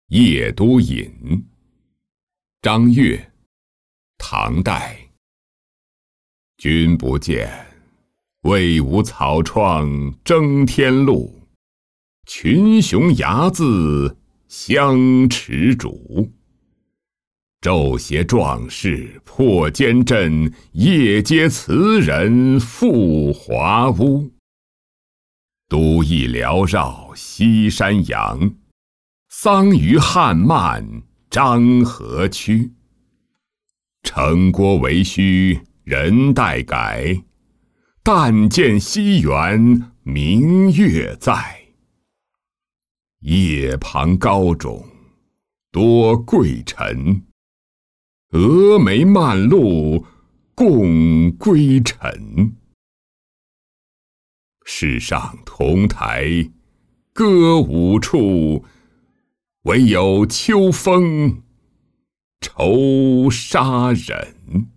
夜都隐。张悦，唐代。君不见，魏吴草创争天路，群雄睚眦相持主。骤携壮士破坚阵，夜接词人赴华屋。都邑缭绕西山阳，桑榆汉漫漳河曲。城郭为虚，人待改，但见西园明月在。夜旁高冢，多贵臣，峨眉漫路，共归尘。世上同台歌舞处，唯有秋风愁杀人。